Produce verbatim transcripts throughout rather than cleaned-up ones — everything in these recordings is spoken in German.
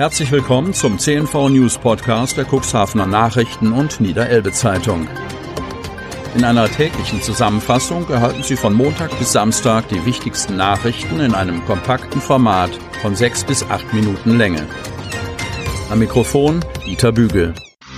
Herzlich willkommen zum C N V News Podcast der Cuxhavener Nachrichten und Niederelbe Zeitung. In einer täglichen Zusammenfassung erhalten Sie von Montag bis Samstag die wichtigsten Nachrichten in einem kompakten Format von sechs bis acht Minuten Länge. Am Mikrofon Dieter Bügel.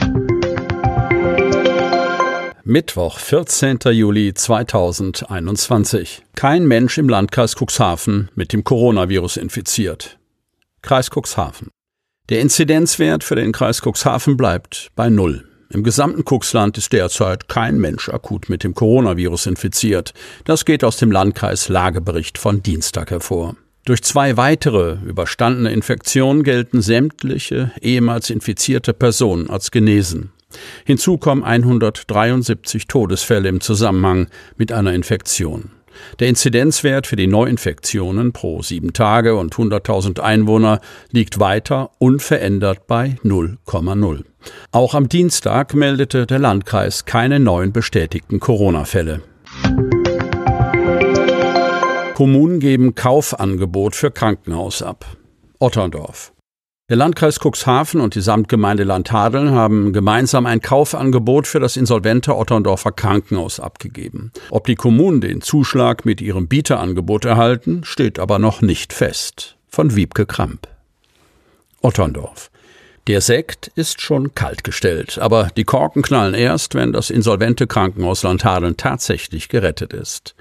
Mittwoch, vierzehnter Juli zweitausendeinundzwanzig. Kein Mensch im Landkreis Cuxhaven mit dem Coronavirus infiziert. Kreis Cuxhaven. Der Inzidenzwert für den Kreis Cuxhaven bleibt bei Null. Im gesamten Cuxland ist derzeit kein Mensch akut mit dem Coronavirus infiziert. Das geht aus dem Landkreis-Lagebericht von Dienstag hervor. Durch zwei weitere überstandene Infektionen gelten sämtliche ehemals infizierte Personen als genesen. Hinzu kommen hundertdreiundsiebzig Todesfälle im Zusammenhang mit einer Infektion. Der Inzidenzwert für die Neuinfektionen pro sieben Tage und hunderttausend Einwohner liegt weiter unverändert bei null Komma null. Auch am Dienstag meldete der Landkreis keine neuen bestätigten Corona-Fälle. Kommunen geben Kaufangebot für Krankenhaus ab. Otterndorf. Der Landkreis Cuxhaven und die Samtgemeinde Landhadeln haben gemeinsam ein Kaufangebot für das insolvente Otterndorfer Krankenhaus abgegeben. Ob die Kommunen den Zuschlag mit ihrem Bieterangebot erhalten, steht aber noch nicht fest. Von Wiebke Kramp. Otterndorf. Der Sekt ist schon kaltgestellt, aber die Korken knallen erst, wenn das insolvente Krankenhaus Landhadeln tatsächlich gerettet ist.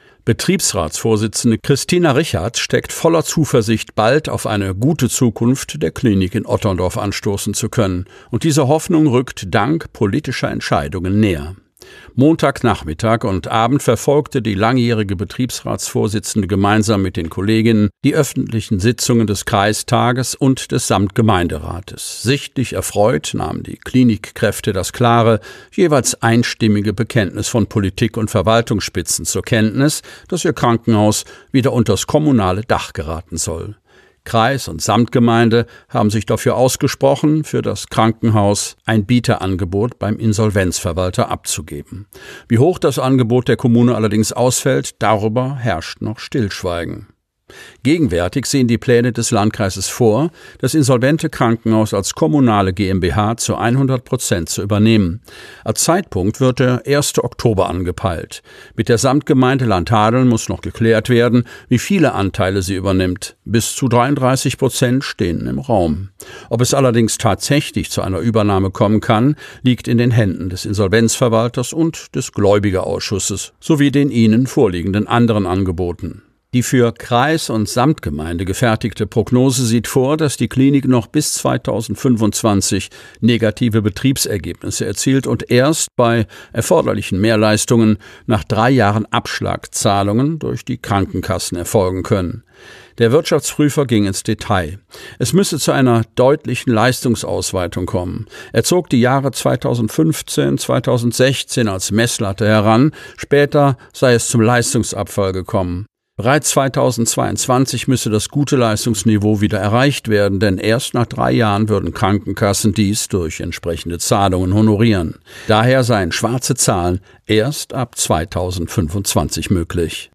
Betriebsratsvorsitzende Christina Richard steckt voller Zuversicht, bald auf eine gute Zukunft der Klinik in Otterndorf anstoßen zu können. Und diese Hoffnung rückt dank politischer Entscheidungen näher. Montagnachmittag und Abend verfolgte die langjährige Betriebsratsvorsitzende gemeinsam mit den Kolleginnen die öffentlichen Sitzungen des Kreistages und des Samtgemeinderates. Sichtlich erfreut nahmen die Klinikkräfte das klare, jeweils einstimmige Bekenntnis von Politik und Verwaltungsspitzen zur Kenntnis, dass ihr Krankenhaus wieder unters kommunale Dach geraten soll. Kreis und Samtgemeinde haben sich dafür ausgesprochen, für das Krankenhaus ein Bieterangebot beim Insolvenzverwalter abzugeben. Wie hoch das Angebot der Kommune allerdings ausfällt, darüber herrscht noch Stillschweigen. Gegenwärtig sehen die Pläne des Landkreises vor, das insolvente Krankenhaus als kommunale GmbH zu hundert Prozent zu übernehmen. Als Zeitpunkt wird der erste Oktober angepeilt. Mit der Samtgemeinde Landhadeln muss noch geklärt werden, wie viele Anteile sie übernimmt. Bis zu dreiunddreißig Prozent stehen im Raum. Ob es allerdings tatsächlich zu einer Übernahme kommen kann, liegt in den Händen des Insolvenzverwalters und des Gläubigerausschusses sowie den ihnen vorliegenden anderen Angeboten. Die für Kreis und Samtgemeinde gefertigte Prognose sieht vor, dass die Klinik noch bis zweitausendfünfundzwanzig negative Betriebsergebnisse erzielt und erst bei erforderlichen Mehrleistungen nach drei Jahren Abschlagzahlungen durch die Krankenkassen erfolgen können. Der Wirtschaftsprüfer ging ins Detail. Es müsse zu einer deutlichen Leistungsausweitung kommen. Er zog die Jahre zweitausendfünfzehn, zweitausendsechzehn als Messlatte heran, später sei es zum Leistungsabfall gekommen. Bereits zweitausendzweiundzwanzig müsse das gute Leistungsniveau wieder erreicht werden, denn erst nach drei Jahren würden Krankenkassen dies durch entsprechende Zahlungen honorieren. Daher seien schwarze Zahlen erst ab zweitausendfünfundzwanzig möglich.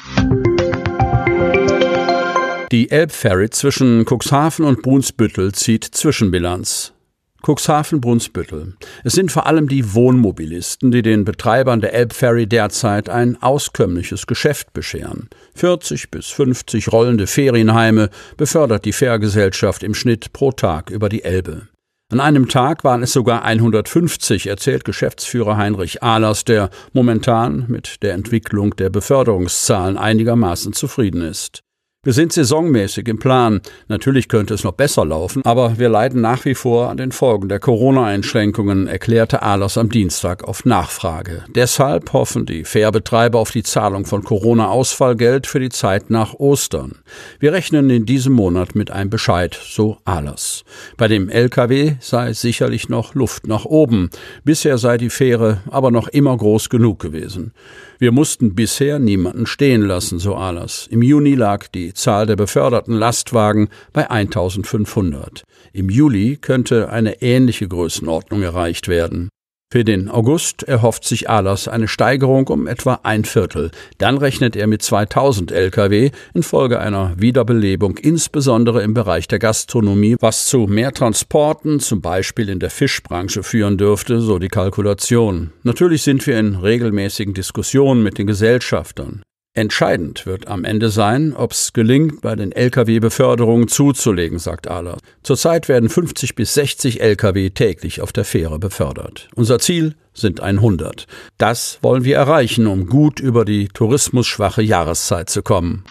Die Elbferry zwischen Cuxhaven und Brunsbüttel zieht Zwischenbilanz. Cuxhaven-Brunsbüttel. Es sind vor allem die Wohnmobilisten, die den Betreibern der Elbferry derzeit ein auskömmliches Geschäft bescheren. vierzig bis fünfzig rollende Ferienheime befördert die Fährgesellschaft im Schnitt pro Tag über die Elbe. An einem Tag waren es sogar hundertfünfzig, erzählt Geschäftsführer Heinrich Ahlers, der momentan mit der Entwicklung der Beförderungszahlen einigermaßen zufrieden ist. Wir sind saisonmäßig im Plan. Natürlich könnte es noch besser laufen, aber wir leiden nach wie vor an den Folgen der Corona-Einschränkungen, erklärte Ahlers am Dienstag auf Nachfrage. Deshalb hoffen die Fährbetreiber auf die Zahlung von Corona-Ausfallgeld für die Zeit nach Ostern. Wir rechnen in diesem Monat mit einem Bescheid, so Ahlers. Bei dem L K W sei sicherlich noch Luft nach oben. Bisher sei die Fähre aber noch immer groß genug gewesen. Wir mussten bisher niemanden stehen lassen, so Ahlers. Im Juni lag die Zahl der beförderten Lastwagen bei eintausendfünfhundert. Im Juli könnte eine ähnliche Größenordnung erreicht werden. Für den August erhofft sich Ahlers eine Steigerung um etwa ein Viertel. Dann rechnet er mit zweitausend Lkw infolge einer Wiederbelebung, insbesondere im Bereich der Gastronomie, was zu mehr Transporten, zum Beispiel in der Fischbranche, führen dürfte, so die Kalkulation. Natürlich sind wir in regelmäßigen Diskussionen mit den Gesellschaftern. Entscheidend wird am Ende sein, ob es gelingt, bei den Lkw-Beförderungen zuzulegen, sagt Ahlers. Zurzeit werden fünfzig bis sechzig Lkw täglich auf der Fähre befördert. Unser Ziel sind hundert. Das wollen wir erreichen, um gut über die tourismusschwache Jahreszeit zu kommen.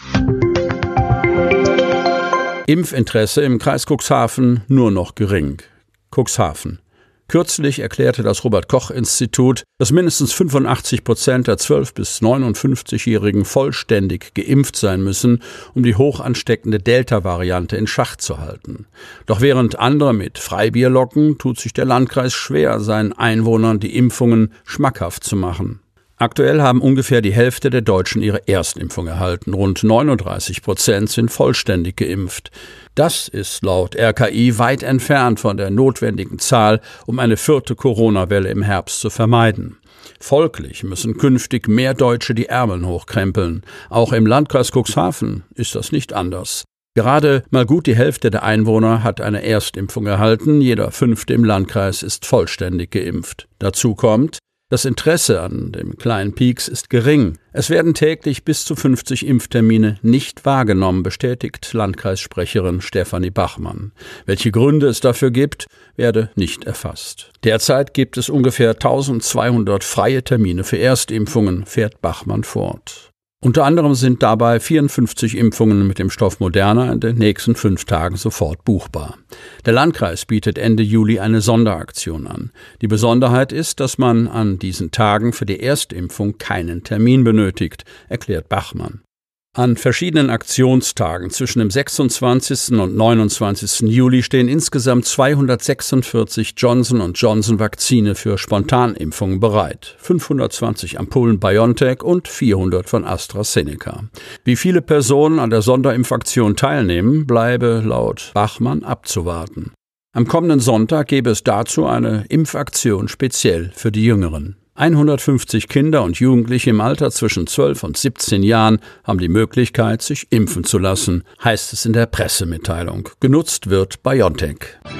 Impfinteresse im Kreis Cuxhaven nur noch gering. Cuxhaven. Kürzlich erklärte das Robert-Koch-Institut, dass mindestens fünfundachtzig Prozent der zwölf- bis neunundfünfzigjährigen vollständig geimpft sein müssen, um die hoch ansteckende Delta-Variante in Schach zu halten. Doch während andere mit Freibier locken, tut sich der Landkreis schwer, seinen Einwohnern die Impfungen schmackhaft zu machen. Aktuell haben ungefähr die Hälfte der Deutschen ihre Erstimpfung erhalten. Rund neununddreißig Prozent sind vollständig geimpft. Das ist laut R K I weit entfernt von der notwendigen Zahl, um eine vierte Corona-Welle im Herbst zu vermeiden. Folglich müssen künftig mehr Deutsche die Ärmel hochkrempeln. Auch im Landkreis Cuxhaven ist das nicht anders. Gerade mal gut die Hälfte der Einwohner hat eine Erstimpfung erhalten. Jeder Fünfte im Landkreis ist vollständig geimpft. Dazu kommt, das Interesse an dem kleinen Pieks ist gering. Es werden täglich bis zu fünfzig Impftermine nicht wahrgenommen, bestätigt Landkreissprecherin Stefanie Bachmann. Welche Gründe es dafür gibt, werde nicht erfasst. Derzeit gibt es ungefähr eintausendzweihundert freie Termine für Erstimpfungen, fährt Bachmann fort. Unter anderem sind dabei vierundfünfzig Impfungen mit dem Stoff Moderna in den nächsten fünf Tagen sofort buchbar. Der Landkreis bietet Ende Juli eine Sonderaktion an. Die Besonderheit ist, dass man an diesen Tagen für die Erstimpfung keinen Termin benötigt, erklärt Bachmann. An verschiedenen Aktionstagen zwischen dem sechsundzwanzigsten und neunundzwanzigsten Juli stehen insgesamt zweihundertsechsundvierzig Johnson und Johnson Vakzine für Spontanimpfungen bereit, fünfhundertzwanzig Ampullen BioNTech und vierhundert von AstraZeneca. Wie viele Personen an der Sonderimpfaktion teilnehmen, bleibe laut Bachmann abzuwarten. Am kommenden Sonntag gäbe es dazu eine Impfaktion speziell für die Jüngeren. hundertfünfzig Kinder und Jugendliche im Alter zwischen zwölf und siebzehn Jahren haben die Möglichkeit, sich impfen zu lassen, heißt es in der Pressemitteilung. Genutzt wird BioNTech.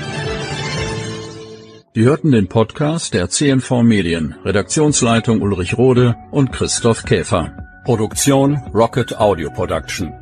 Sie hörten den Podcast der C N V Medien, Redaktionsleitung Ulrich Rode und Christoph Käfer. Produktion Rocket Audio Production.